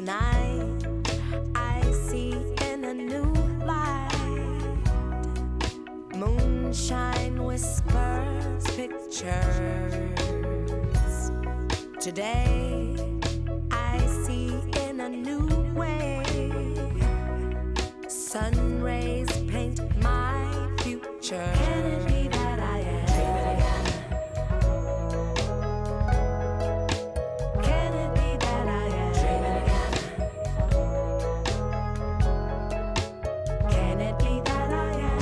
Tonight, I see in a new light. Moonshine whispers pictures. Today, I see in a new way. Sun rays paint my future. Can it be that I am? Can it be that I am? Can it be that I am?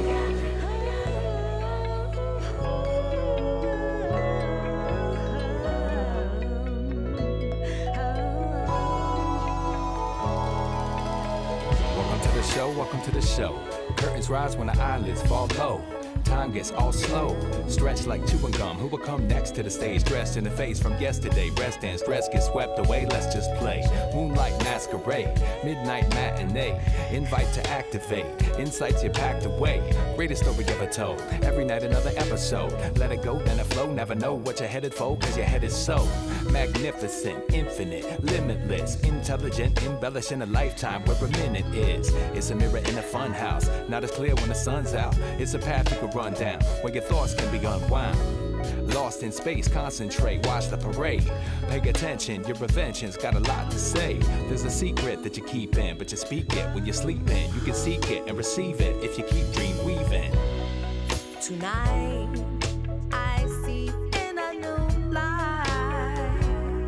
Welcome to the show. Curtains rise when the eyelids fall low. Time gets all slow, stretched like chewing gum. Who will come next to the stage, dressed in the face from yesterday? Rest and stress get swept away, let's just play. Moonlight masquerade, midnight matinee. Invite to activate, insights you packed away. Greatest story ever told, every night another episode. Let it go, then it flow, never know what you're headed for, cause your head is so magnificent, infinite, limitless, intelligent, embellishing a lifetime where a minute is. It's a mirror in a fun house, not as clear when the sun's out. It's a path you can run down, where your thoughts can be unwound. Lost in space, concentrate, watch the parade. Pay attention, your invention's got a lot to say. There's a secret that you keep in, but you speak it when you're sleeping. You can seek it and receive it if you keep dream weaving. Tonight, I see in a new light.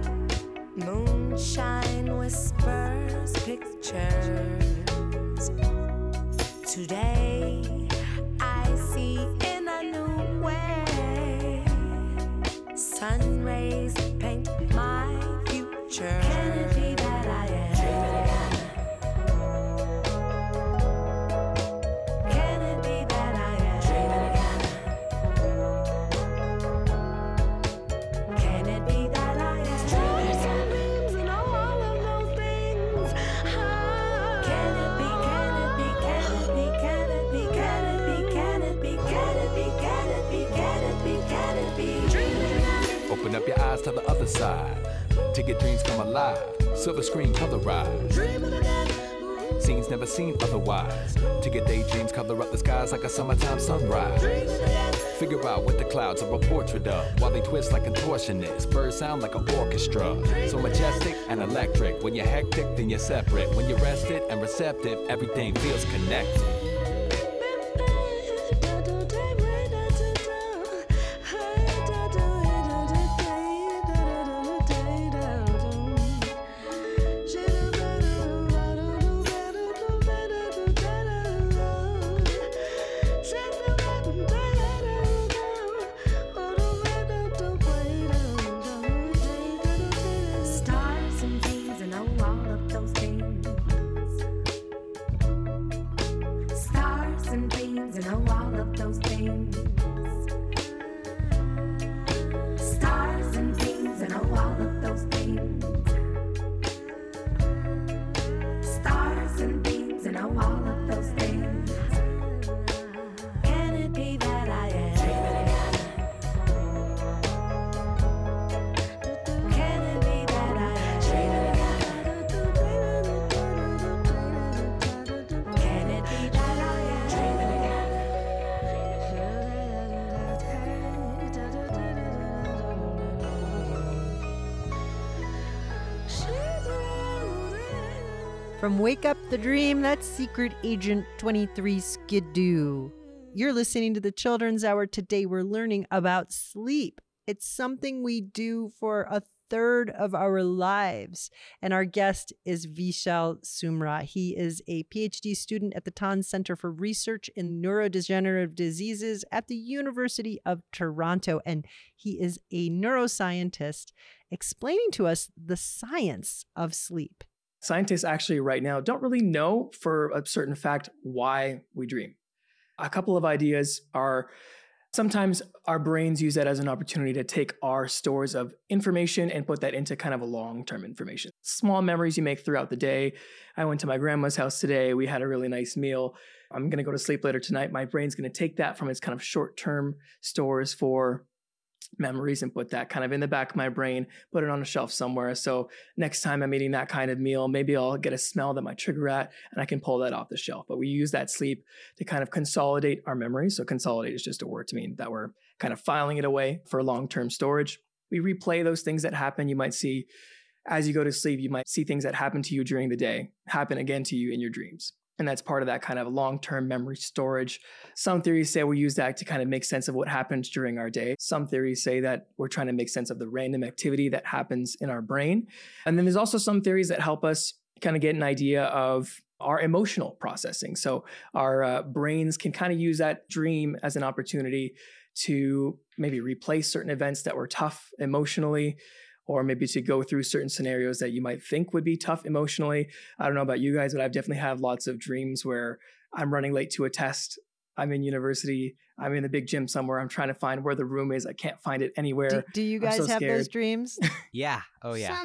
Moonshine whispers pictures. Today, I see in a new way. Sun rays paint my future. Can it be that I am? Can it be that I am? Can it be that I am? Stars and dreams and all of those things. Can it be? Can it be? Can it be? Can it be? Can it be? Can it be? Can it be? Can it be? Can it be? Can it be? Open up your eyes to the other side. Till your dreams come alive. Silver screen colorized. Scenes never seen otherwise. Till your daydreams color up the skies like a summertime sunrise. Figure out what the clouds are a portrait of, while they twist like contortionists. Birds sound like an orchestra, so majestic and electric. When you're hectic, then you're separate. When you're rested and receptive, everything feels connected. Stars and things and all of those things. Stars and things and all of those things. Stars and things and all of those things. Stars and things and all of those things. Can it be that I am? Can it be that I am? Can it be that I am? From Wake Up the Dream, that's Secret Agent 23 Skidoo. You're listening to the Children's Hour. Today we're learning about sleep. It's something we do for a third of our lives. And our guest is Vishal Sumra. He is a PhD student at the Tann Center for Research in Neurodegenerative Diseases at the University of Toronto. And he is a neuroscientist explaining to us the science of sleep. Scientists actually right now don't really know for a certain fact why we dream. A couple of ideas are sometimes our brains use that as an opportunity to take our stores of information and put that into kind of a long-term information. Small memories you make throughout the day. I went to my grandma's house today. We had a really nice meal. I'm going to go to sleep later tonight. My brain's going to take that from its kind of short-term stores for memories and put that kind of in the back of my brain, put it on a shelf somewhere. So next time I'm eating that kind of meal, maybe I'll get a smell that might trigger that and I can pull that off the shelf. But we use that sleep to kind of consolidate our memories. So consolidate is just a word to mean that we're kind of filing it away for long-term storage. We replay those things that happen. You might see as you go to sleep, you might see things that happen to you during the day happen again to you in your dreams. And that's part of that kind of long-term memory storage. Some theories say we use that to kind of make sense of what happens during our day. Some theories say that we're trying to make sense of the random activity that happens in our brain. And then there's also some theories that help us kind of get an idea of our emotional processing. So our brains can kind of use that dream as an opportunity to maybe replace certain events that were tough emotionally, or maybe to go through certain scenarios that you might think would be tough emotionally. I don't know about you guys, but I've definitely had lots of dreams where I'm running late to a test. I'm in university. I'm in the big gym somewhere. I'm trying to find where the room is. I can't find it anywhere. Do you guys have those dreams? Yeah. Oh, yeah.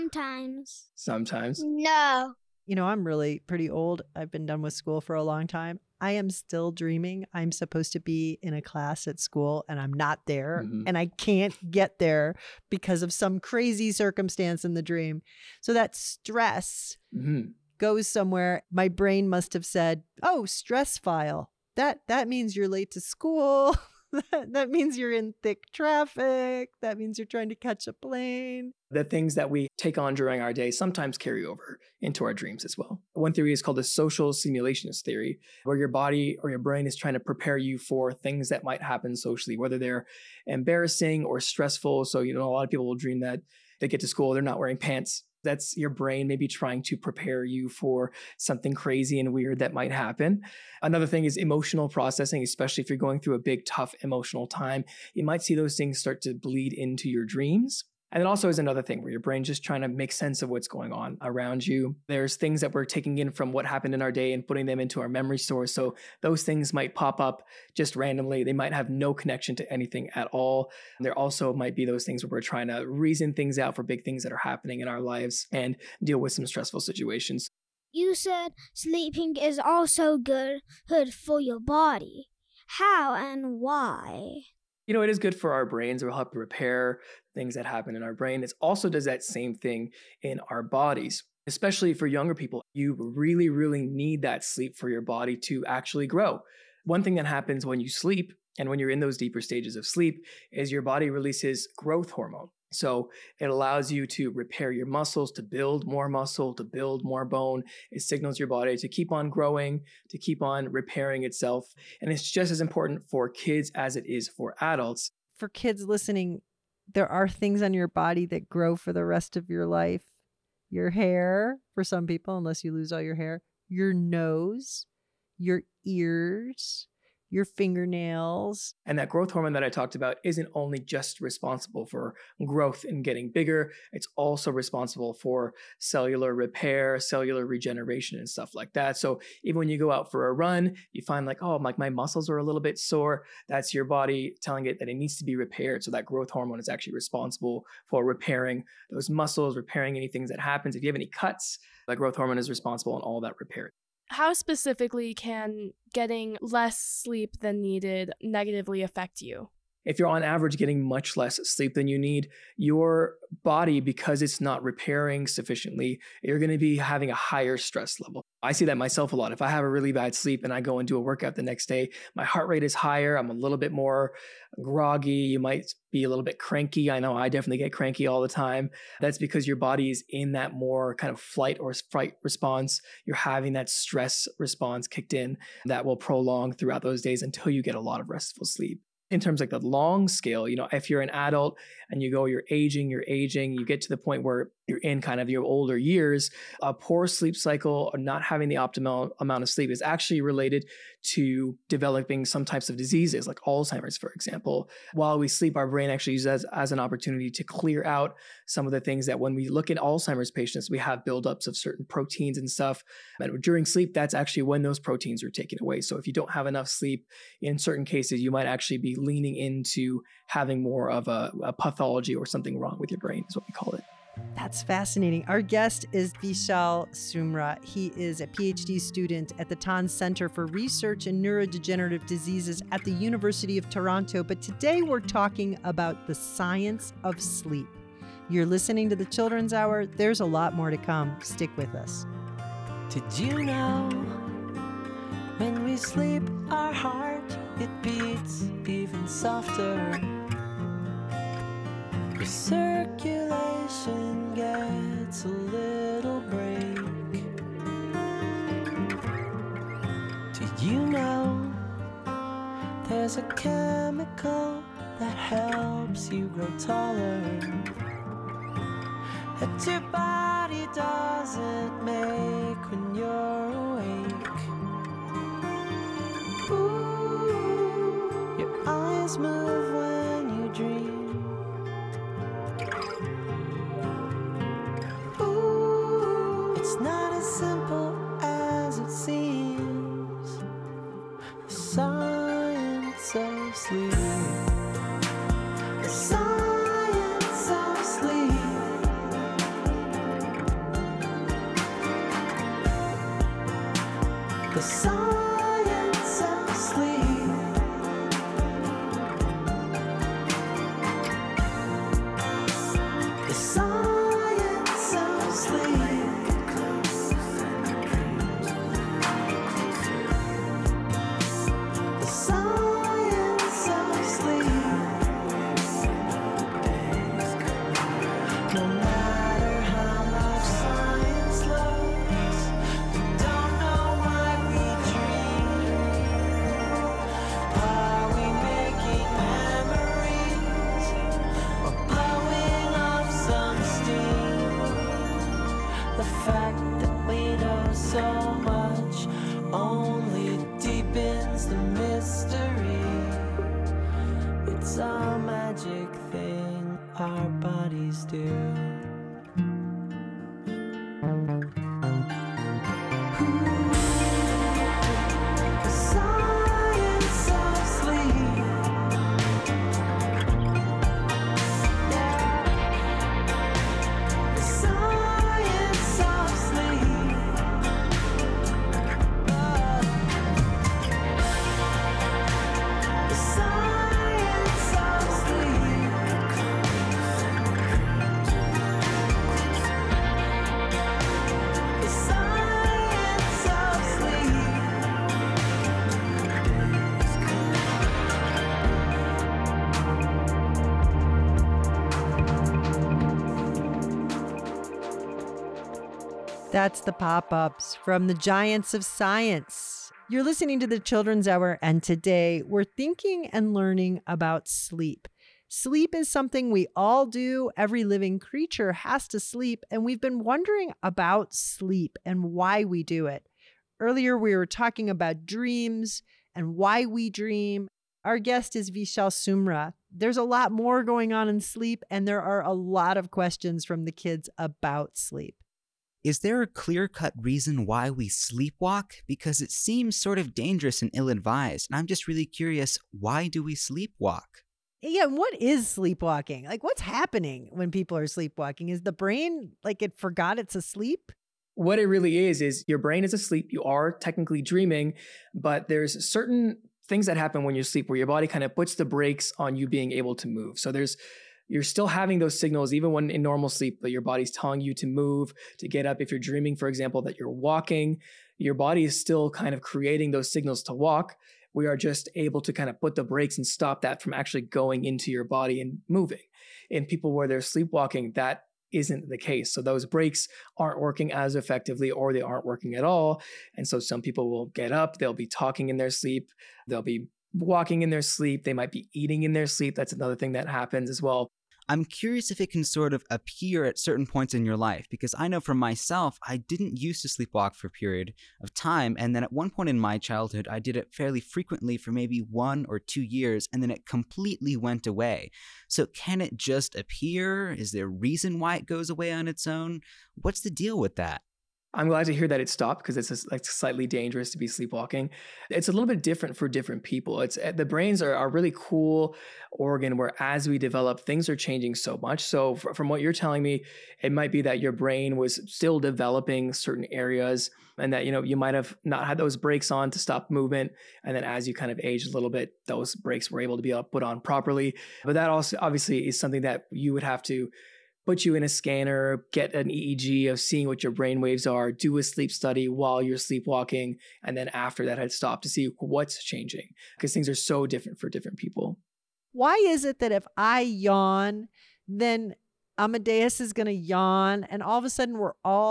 Sometimes. No. You know, I'm really pretty old. I've been done with school for a long time. I am still dreaming. I'm supposed to be in a class at school and I'm not there and I can't get there because of some crazy circumstance in the dream. So that stress goes somewhere. My brain must have said, oh, stress file. That means you're late to school. That means you're in thick traffic. That means you're trying to catch a plane. The things that we take on during our day sometimes carry over into our dreams as well. One theory is called the social simulations theory, where your body or your brain is trying to prepare you for things that might happen socially, whether they're embarrassing or stressful. So, you know, a lot of people will dream that they get to school, they're not wearing pants. That's your brain maybe trying to prepare you for something crazy and weird that might happen. Another thing is emotional processing, especially if you're going through a big, tough emotional time. You might see those things start to bleed into your dreams. And it also is another thing where your brain's just trying to make sense of what's going on around you. There's things that we're taking in from what happened in our day and putting them into our memory stores. So those things might pop up just randomly. They might have no connection to anything at all. There also might be those things where we're trying to reason things out for big things that are happening in our lives and deal with some stressful situations. You said sleeping is also good for your body. How and why? You know, it is good for our brains. It will help repair things that happen in our brain. It also does that same thing in our bodies, especially for younger people. You really, really need that sleep for your body to actually grow. One thing that happens when you sleep and when you're in those deeper stages of sleep is your body releases growth hormone. So it allows you to repair your muscles, to build more muscle, to build more bone. It signals your body to keep on growing, to keep on repairing itself. And it's just as important for kids as it is for adults. For kids listening, there are things on your body that grow for the rest of your life. Your hair, for some people, unless you lose all your hair, your nose, your ears, your fingernails. And that growth hormone that I talked about isn't only just responsible for growth and getting bigger, it's also responsible for cellular repair, cellular regeneration and stuff like that. So even when you go out for a run, you find like, oh, like my muscles are a little bit sore. That's your body telling it that it needs to be repaired. So that growth hormone is actually responsible for repairing those muscles, repairing anything that happens. If you have any cuts, that growth hormone is responsible in all that repair. How specifically can getting less sleep than needed negatively affect you? If you're on average getting much less sleep than you need, your body, because it's not repairing sufficiently, you're going to be having a higher stress level. I see that myself a lot. If I have a really bad sleep and I go and do a workout the next day, my heart rate is higher. I'm a little bit more groggy. You might be a little bit cranky. I know I definitely get cranky all the time. That's because your body is in that more kind of flight or fright response. You're having that stress response kicked in that will prolong throughout those days until you get a lot of restful sleep. In terms of like the long scale, you know, if you're an adult and you're aging, you get to the point where you're in kind of your older years, a poor sleep cycle or not having the optimal amount of sleep is actually related to developing some types of diseases like Alzheimer's, for example. While we sleep, our brain actually uses as an opportunity to clear out some of the things that when we look at Alzheimer's patients, we have buildups of certain proteins and stuff. And during sleep, that's actually when those proteins are taken away. So if you don't have enough sleep, in certain cases, you might actually be leaning into having more of a pathology or something wrong with your brain is what we call it. That's fascinating. Our guest is Vishal Sumra. He is a PhD student at the Tann Center for Research in Neurodegenerative Diseases at the University of Toronto. But today we're talking about the science of sleep. You're listening to the Children's Hour. There's a lot more to come. Stick with us. Did you know when we sleep, our heart, it beats even softer? Your circulation gets a little break. Did you know there's a chemical that helps you grow taller, that your body doesn't make when you're awake? Ooh, your eyes move when you dream. Ooh, it's not as simple as it seems. The science of sleep. The science of sleep. The science of sleep. The science of sleep. The science of sleep. No matter how much science loves, we don't know why we dream. Are we making memories or blowing off some steam? The fact that we know so much only deepens the mystery. It's a magic thing our bodies do. The science of sleep. The science of sleep. The science of sleep. The science of sleep. That's the pop-ups from the Giants of Science. You're listening to the Children's Hour, and today we're thinking and learning about sleep. Sleep is something we all do. Every living creature has to sleep, and we've been wondering about sleep and why we do it. Earlier, we were talking about dreams and why we dream. Our guest is Vishal Sumra. There's a lot more going on in sleep, and there are a lot of questions from the kids about sleep. Is there a clear-cut reason why we sleepwalk? Because it seems sort of dangerous and ill-advised. And I'm just really curious, why do we sleepwalk? Yeah, and what is sleepwalking? Like, what's happening when people are sleepwalking? Is the brain, like, it forgot it's asleep? What it really is your brain is asleep. You are technically dreaming, but there's certain things that happen when you sleep where your body kind of puts the brakes on you being able to move. So you're still having those signals even when in normal sleep, but your body's telling you to move, to get up. If you're dreaming, for example, that you're walking, your body is still kind of creating those signals to walk. We are just able to kind of put the brakes and stop that from actually going into your body and moving. In people where they're sleepwalking, that isn't the case. So those brakes aren't working as effectively, or they aren't working at all. And so some people will get up, they'll be talking in their sleep, they'll be walking in their sleep, they might be eating in their sleep. That's another thing that happens as well. I'm curious if it can sort of appear at certain points in your life, because I know for myself, I didn't used to sleepwalk for a period of time, and then at one point in my childhood, I did it fairly frequently for maybe 1 or 2 years, and then it completely went away. So can it just appear? Is there a reason why it goes away on its own? What's the deal with that? I'm glad to hear that it stopped because it's like slightly dangerous to be sleepwalking. It's a little bit different for different people. It's the brains are a really cool organ where as we develop, things are changing so much. So from what you're telling me, it might be that your brain was still developing certain areas and that, you might have not had those brakes on to stop movement. And then as you kind of age a little bit, those brakes were able to be put on properly. But that also obviously is something that you would have to put you in a scanner, get an EEG of seeing what your brain waves are, do a sleep study while you're sleepwalking, and then after that had stopped to see what's changing because things are so different for different people. Why is it that if I yawn, then Amadeus is going to yawn and all of a sudden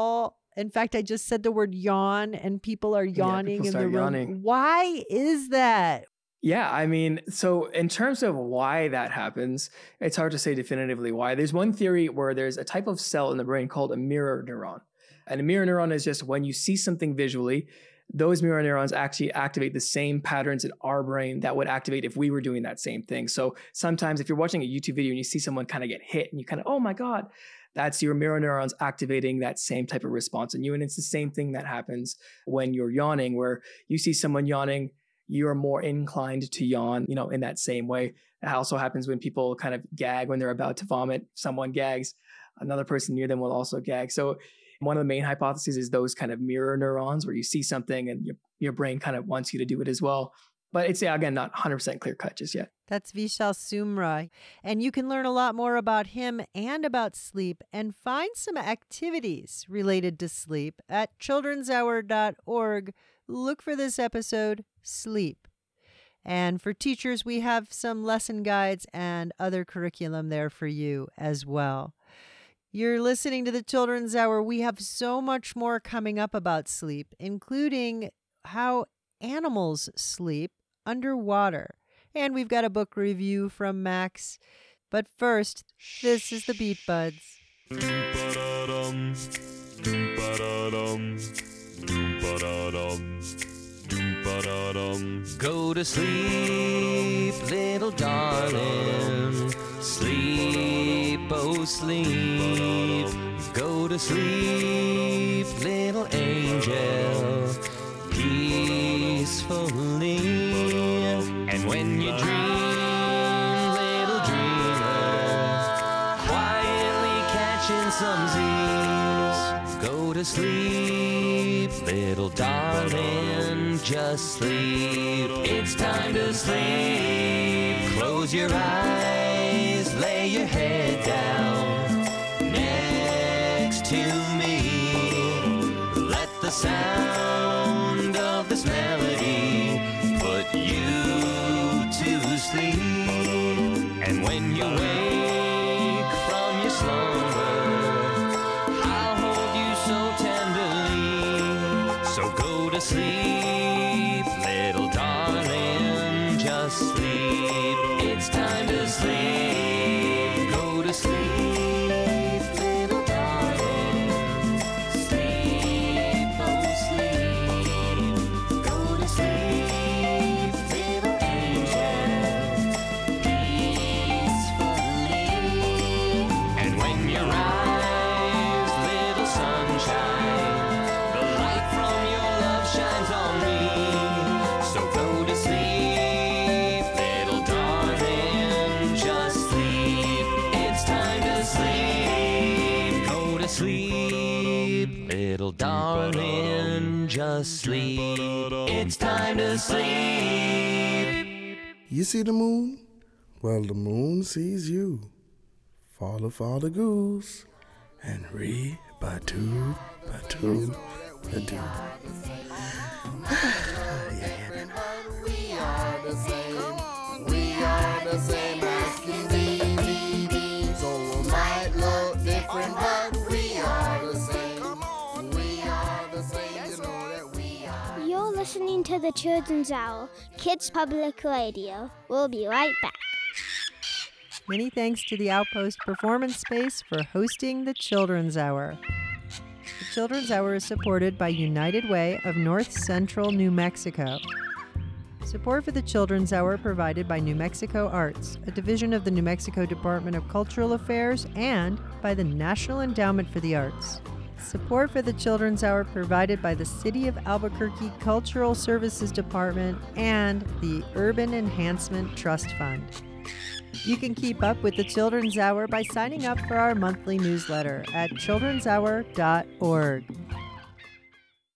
in fact, I just said the word yawn and people are yawning in the room. Yawning. Why is that? Yeah, I mean, so in terms of why that happens, it's hard to say definitively why. There's one theory where there's a type of cell in the brain called a mirror neuron. And a mirror neuron is just when you see something visually, those mirror neurons actually activate the same patterns in our brain that would activate if we were doing that same thing. So sometimes if you're watching a YouTube video and you see someone kind of get hit and you kind of, oh my God, that's your mirror neurons activating that same type of response in you. And it's the same thing that happens when you're yawning, where you see someone yawning, you're more inclined to yawn, in that same way. It also happens when people kind of gag when they're about to vomit. Someone gags, another person near them will also gag. So one of the main hypotheses is those kind of mirror neurons where you see something and your brain kind of wants you to do it as well. But it's, again, not 100% clear cut just yet. That's Vishal Sumra. And you can learn a lot more about him and about sleep and find some activities related to sleep at childrenshour.org. Look for this episode, Sleep. And for teachers, we have some lesson guides and other curriculum there for you as well. You're listening to the Children's Hour. We have so much more coming up about sleep, including how animals sleep underwater. And we've got a book review from Max. But first, this is the Beat Buds. Go to sleep, little darling. Sleep, oh sleep. Go to sleep, little angel. Peacefully. And when you dream, little dreamer, quietly catching some Z's. Go to sleep, little darling, just sleep. It's time to sleep. Close your eyes, lay your head down next to me. Let the sound of this melody put you to sleep. And when you wake from your slumber, I'll hold you so tenderly. So go to sleep, little darling, just sleep. It's time to sleep. Go to sleep, little darling. Sleep, oh sleep. Go to sleep, little angel. Peacefully. And when you rise, little sunshine, the light from your love shines on me. So go to sleep, little darling, just sleep. It's time to sleep. Go to sleep, little darling, just sleep. It's time to sleep. You see the moon? Well, the moon sees you. Father goose, and batu. You're listening to the Children's Hour, Kids Public Radio. We'll be right back. Many thanks to the Outpost Performance Space for hosting the Children's Hour. The Children's Hour is supported by United Way of North Central New Mexico. Support for the Children's Hour provided by New Mexico Arts, a division of the New Mexico Department of Cultural Affairs, and by the National Endowment for the Arts. Support for the Children's Hour provided by the City of Albuquerque Cultural Services Department and the Urban Enhancement Trust Fund. You can keep up with the Children's Hour by signing up for our monthly newsletter at childrenshour.org.